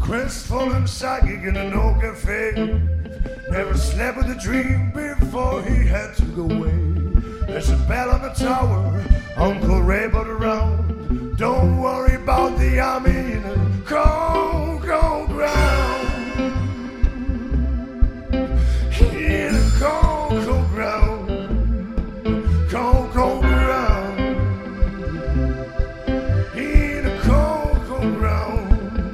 Crestfallen and psychic in an old cafe. Never slept with a dream before he had to go away. There's a bell on the tower, Uncle Ray brought around. Don't worry about the army in a cold, cold ground. In a cold, cold ground. Cold, cold ground. In a cold, cold ground.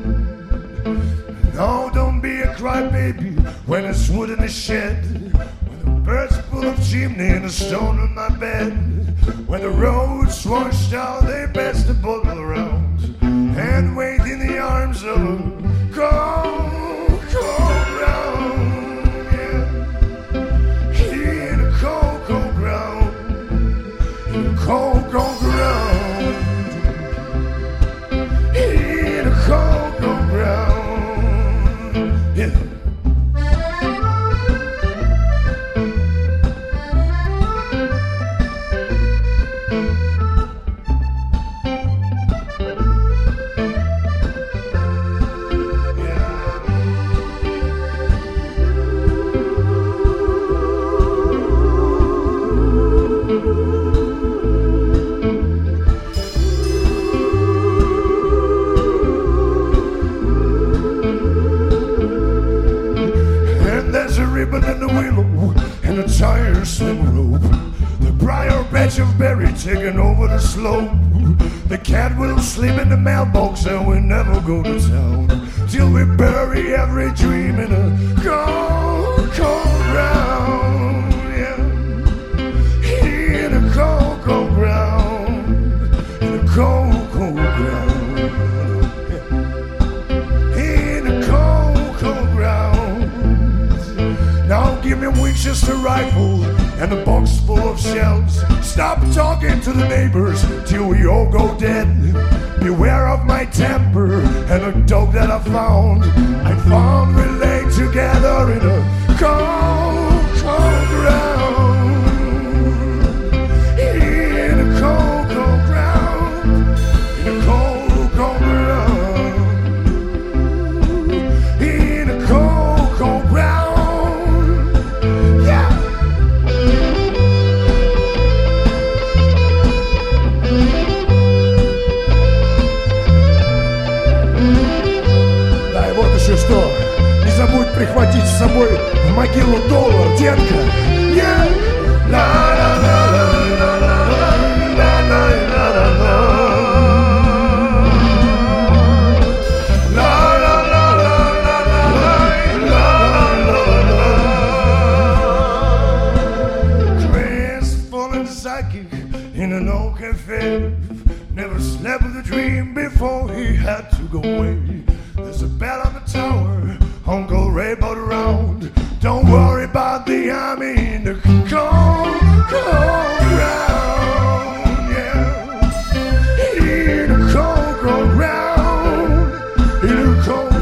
No, don't be a crybaby when it's wood in the shed. When the birds full of chimney and a stone on my bed. When the road's washed out, they pass the bottle around and wait in the arms of a cold, cold ground. Yeah. In a cold, cold ground. In a cold, cold ground. In a cold, cold ground. Yeah. And the willow and a tiresome rope. The briar patch of berry taking over the slope. The cat will sleep in the mailbox and we never go to town till we bury every dream in a cold, cold ground. Yeah. In a cold, cold ground. In a cold, cold ground. Now give me Winchester rifle and a box full of shells. Stop talking to the neighbors till we all go dead. Beware of my temper and a dog that I found we lay together in a cold, cold ground. In a cold, cold ground. In a cold, cold ground. In a cold, cold ground. Что? Не забудь прихватить с собой в могилу доллар, детка. Yeah. Crestfallen psychic in an old cafe. Never slept with a dream before he had to go away. There's a bell on the tower, Uncle Ray brought around. Don't worry about the army in the cold, cold ground. Yeah. In a cold, cold ground. In a cold